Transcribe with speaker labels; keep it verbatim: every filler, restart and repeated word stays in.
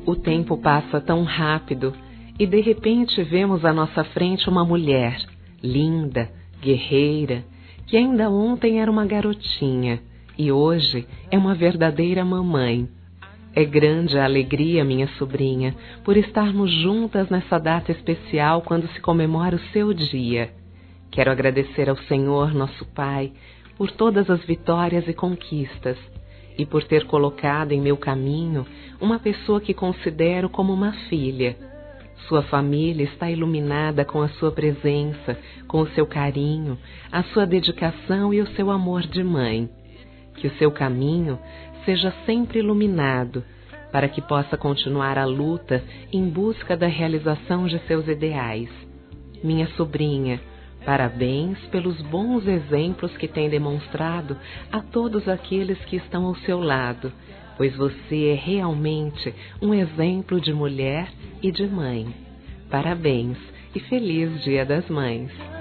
Speaker 1: O tempo passa tão rápido e de repente vemos à nossa frente uma mulher, linda, guerreira, que ainda ontem era uma garotinha e hoje é uma verdadeira mamãe. É grande a alegria, minha sobrinha, por estarmos juntas nessa data especial quando se comemora o seu dia. Quero agradecer ao Senhor, nosso Pai, por todas as vitórias e conquistas, e por ter colocado em meu caminho uma pessoa que considero como uma filha. Sua família está iluminada com a sua presença, com o seu carinho, a sua dedicação e o seu amor de mãe. Que o seu caminho seja sempre iluminado, para que possa continuar a luta em busca da realização de seus ideais. Minha sobrinha, parabéns pelos bons exemplos que tem demonstrado a todos aqueles que estão ao seu lado, pois você é realmente um exemplo de mulher e de mãe. Parabéns e feliz Dia das Mães!